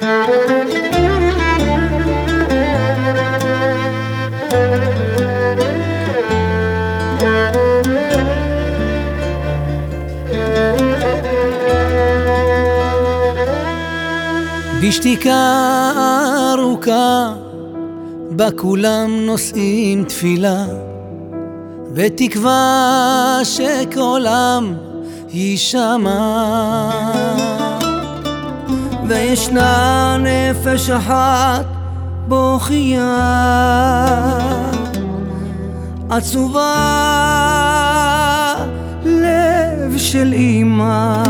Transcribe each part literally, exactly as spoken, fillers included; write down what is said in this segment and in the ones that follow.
בשתיקה ארוכה בה כולם נושאים תפילה ותקווה שקולם יישמע, וישנה נפש אחת בוכייה עצובה, לב של אמא.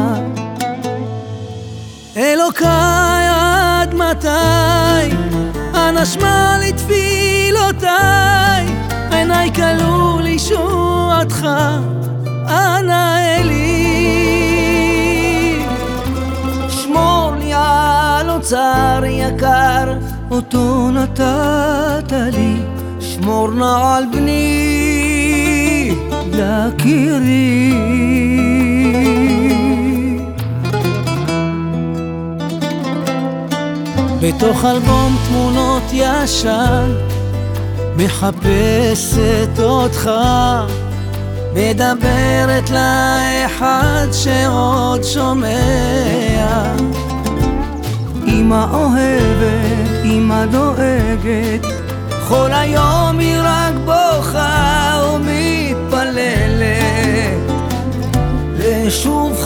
אלוקיי עד מתי אנא שמע לתפילותיי, עיניי כלו לישועתך אנא אלי. שמור לי על אוצר יקר אותו נתת לי, שמור נא על בני יקירי. בתוך אלבום תמונות ישן מחפשת אותך, מדברת לאחד שעוד שומע. אמא אוהבת, אמא דואגת, כל היום היא רק בוכה ומתפללת לשובך.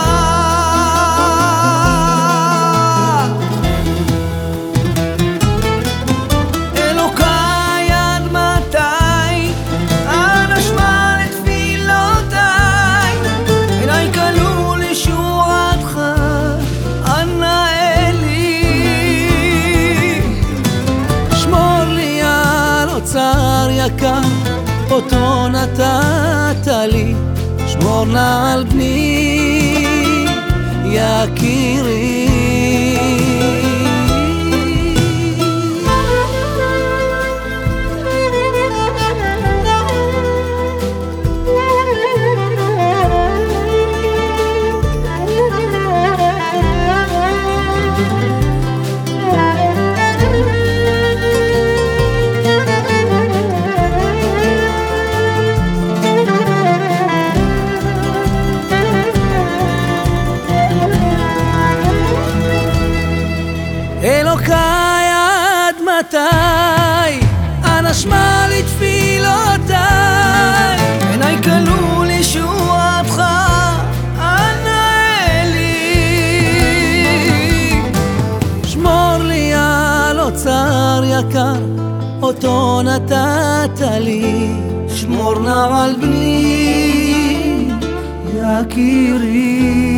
יקר אותו נתת לי, שמור נא על בני יקירי. אלוקיי עד מתי אנא שמע לתפילותיי, עיניי כלו לישועתך אנא אלי. שמור לי על אוצר יקר אותו נתת לי, שמור נא על בני יקירי.